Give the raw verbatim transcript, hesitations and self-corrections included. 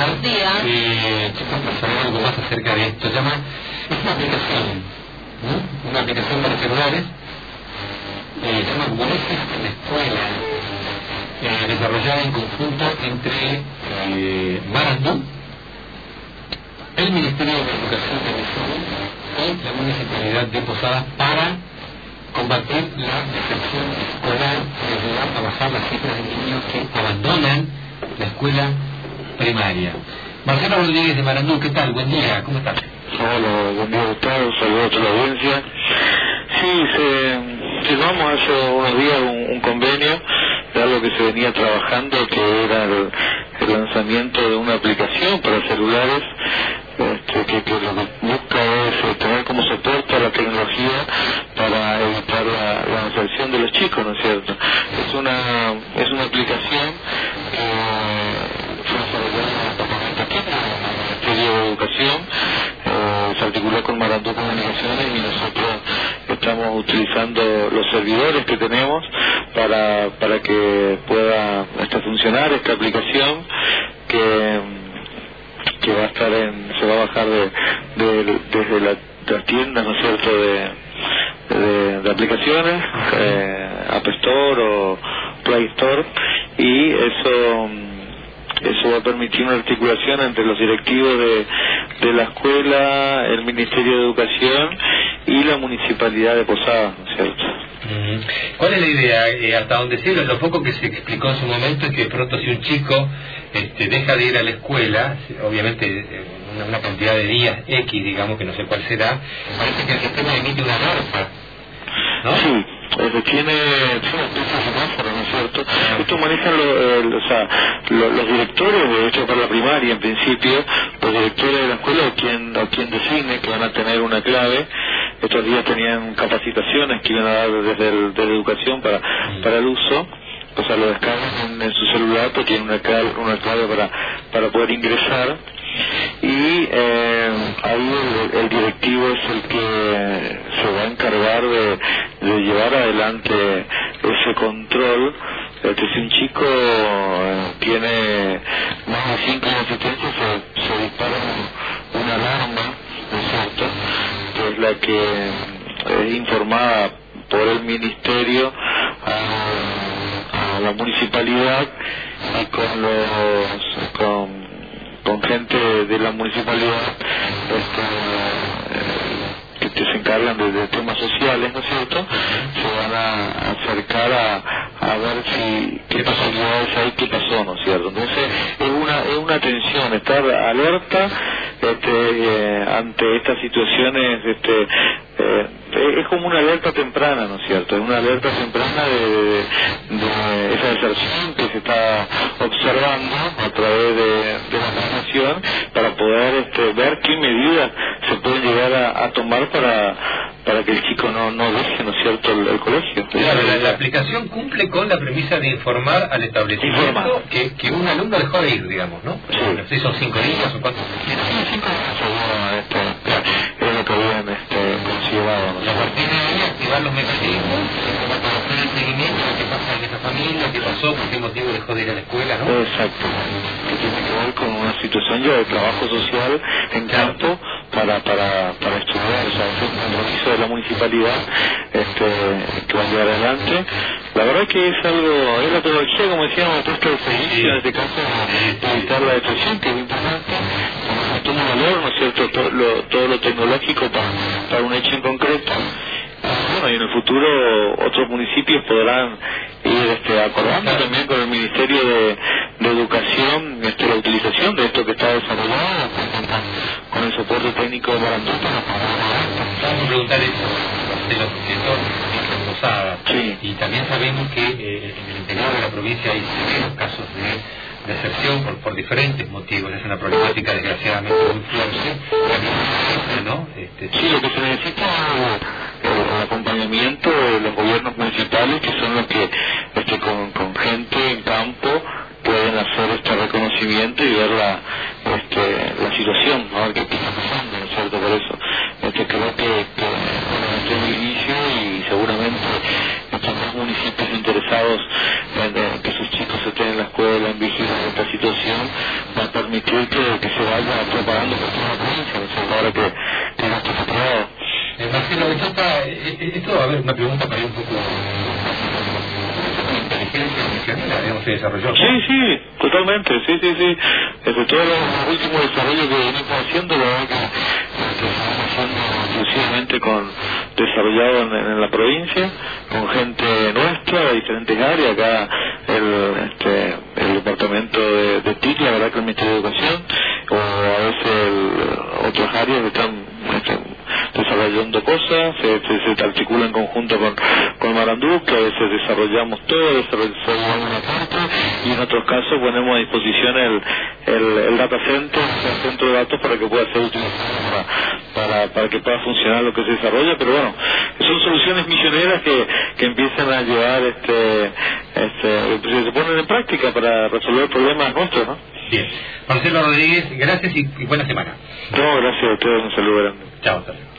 Buenos días. Eh, chicos, para saber algo más acerca de esto, llama, es una aplicación, ¿no? Una aplicación para celulares, eh, se llama Goleses en la Escuela, eh, desarrollada en conjunto entre eh, Marandú, el Ministerio de Educación de Venezuela y la Municipalidad de Posadas para combatir la deserción escolar y ayudar a bajar las cifras de niños que abandonan la escuela primaria. Marcelo Rodríguez de Marandú, ¿qué tal? Buen día, ¿cómo estás? Hola, buen día, Gustavo, saludos a toda la audiencia. Sí, se, firmamos hace unos días un, un convenio de algo que se venía trabajando, que era el, el lanzamiento de una aplicación para celulares, este, que, que lo que busca es tener como soporte a la tecnología para evitar la, la deserción de los chicos, ¿no es cierto? Es una, es una aplicación que fue desarrollada por el Ministerio de Educación, eh, se articuló con Marandú Comunicaciones y nosotros estamos utilizando los servidores que tenemos para, para que pueda este, funcionar esta aplicación que, que va a estar en, se va a bajar de, de, desde la, las tiendas, ¿no es cierto?, de, de, de aplicaciones, eh, App Store o Play Store, y eso eso va a permitir una articulación entre los directivos de, de la escuela, el Ministerio de Educación y la Municipalidad de Posadas, ¿no es cierto? ¿Cuál es la idea? Eh, hasta donde sé, lo poco que se explicó en su momento es que de pronto si un chico este, deja de ir a la escuela, obviamente eh, una, una cantidad de días X, digamos, que no sé cuál será, parece que el sistema emite una alerta, ¿no? Sí. Eso tiene, tiene una semáforo, ¿no es cierto? Esto manejan lo, el, o sea, lo, los directores, de hecho para la primaria en principio, los directores de la escuela o quien, o quien designe que van a tener una clave. Estos días tenían capacitaciones que iban a dar desde, el, desde educación para, para el uso. O sea, lo descargan en, en su celular, porque tiene una clave, una clave para, para poder ingresar. Y eh, ahí el, el directivo es el que se va a encargar de, de llevar adelante ese control. Este, si un chico eh, tiene más de cinco asistencias, se, se dispara una alarma, ¿no es cierto?, que es la que es informada por el ministerio a, a la municipalidad, y con los con con gente de la municipalidad este, que, que se encargan de, de temas sociales, ¿no es cierto?, se van a acercar a, a ver si qué posibilidades hay, qué pasó, ¿no es cierto? Entonces es una es una tensión, estar alerta este, eh, ante estas situaciones, este, eh, es como una alerta temprana, ¿no es cierto? Es una alerta temprana de, de, de esa deserción que se está observando a través de, de la nación, para poder este, ver qué medidas se pueden llegar a, a tomar para para que el chico no no deje, ¿no es cierto?, el, el colegio. Claro, la, la aplicación cumple con la premisa de informar al establecimiento que, que un alumno dejó de ir, digamos, ¿no? Sí. No sé si son cinco días o cuántos. Sí, cinco días, este, es lo que habían este, considerado, ¿no? Y a partir de ahí activar los mecanismos para hacer el seguimiento de qué pasa en esa familia, qué pasó, por qué motivo dejó de ir a la escuela, ¿no? Exacto, que tiene que ver con una situación ya de trabajo social en campo para para para estudiar, o sea, es un compromiso de la municipalidad este, que va a llevar adelante. La verdad que es algo, es la tecnología, como decíamos, presta el servicio, en este caso, de evitar la depresión, que es importante, toma valor, ¿no es cierto?, todo lo, todo lo tecnológico para, para un hecho en concreto. Bueno, y en el futuro otros municipios podrán ir este, acordando también con el Ministerio de, de Educación este, la utilización de esto que está desarrollado con, con el soporte técnico de Marandú para Vamos a preguntar eso de los que son Posadas. Sí. Y también sabemos que eh, en el interior de la provincia hay severos casos de deserción por, por diferentes motivos. Es una problemática desgraciadamente muy fuerte, ¿no? Este, sí, lo que se necesita es el acompañamiento de los gobiernos municipales, que son los que este, con, con gente en campo pueden hacer este reconocimiento y ver la, este, la situación, ¿no?, qué está pasando, ¿no es cierto? Por eso este, creo que, que bueno, este es el inicio, y seguramente estos dos municipios interesados en, en que sus chicos estén en la escuela en vigilancia de esta situación van a permitir que, que se vaya propagando por toda la provincia, no sé, ahora que, que no está separado. Eh, Marcelo, esto, está, esto, a ver, una pregunta para ir un poco... inteligencia misionera, digamos, se desarrolló. Sí, sí, totalmente, sí, sí, sí. Desde todos los últimos desarrollos que venimos haciendo, la verdad que, que estamos haciendo exclusivamente con desarrollado en, en la provincia, con gente nuestra de diferentes áreas. Acá el, este, el departamento de, de T I C, la verdad que el Ministerio de Educación, o a veces el, otras áreas que están este, desarrollando cosas, se, se, se articula en conjunto con, con Marandú, que a veces desarrollamos todo, desarrollamos una parte, y en otros casos ponemos a disposición el, el, el data center, el centro de datos, para que pueda ser utilizado para, para, para que pueda funcionar lo que se desarrolla. Pero bueno, son soluciones misioneras que, que empiezan a llevar, este, este, se ponen en práctica para resolver problemas nuestros, ¿no? Bien. Marcelo Rodríguez, gracias y, y buena semana. No, gracias a ustedes, un saludo grande. Chao, hasta luego.